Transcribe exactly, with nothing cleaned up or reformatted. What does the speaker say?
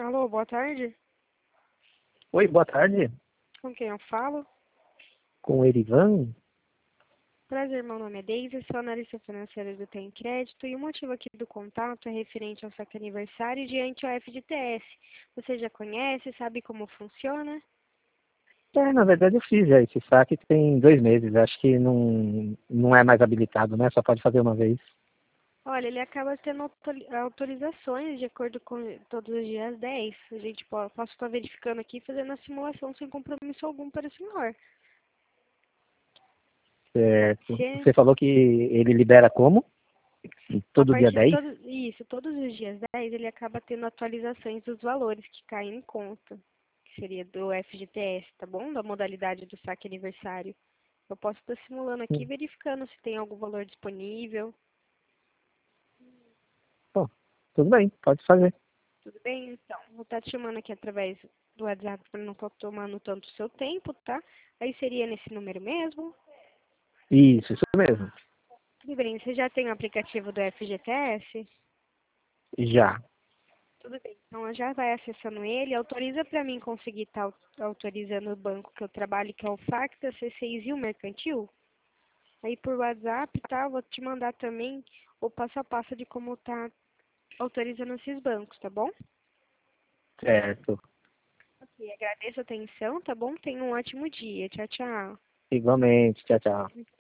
Alô, boa tarde. Oi, boa tarde. Com quem eu falo? Com o Erivan? Prazer, meu nome é Deise, sou analista financeira do Tem Crédito e o motivo aqui do contato é referente ao saque aniversário diante ao F G T S. Você já conhece, sabe como funciona? É, na verdade eu fiz já esse saque tem dois meses. Acho que não, não é mais habilitado, né? Só pode fazer uma vez. Olha, ele acaba tendo autori- autorizações de acordo com todos os dias dez. A gente po- posso estar verificando aqui e fazendo a simulação sem compromisso algum para o senhor. Pode Certo. ser? Você falou que ele libera como? A Todo dia partir de dez? todos, isso, todos os dias dez ele acaba tendo atualizações dos valores que caem em conta, que seria do F G T S, tá bom? Da modalidade do saque aniversário. Eu posso estar simulando aqui, Hum. verificando se tem algum valor disponível. Bom, tudo bem, pode fazer. Tudo bem? Então, vou estar te chamando aqui através do WhatsApp para não estar tomando tanto o seu tempo, tá? Aí seria nesse número mesmo. Isso, isso mesmo. Tudo bem, você já tem o aplicativo do F G T S? Já. Tudo bem. Então, já vai acessando ele. Autoriza para mim conseguir estar autorizando o banco que eu trabalho, que é o Facta, C seis e o Mercantil. Aí, por WhatsApp, tá? Vou te mandar também o passo a passo de como tá autorizando esses bancos, tá bom? Certo. Ok, agradeço a atenção, tá bom? Tenha um ótimo dia. Tchau, tchau. Igualmente. Tchau, tchau.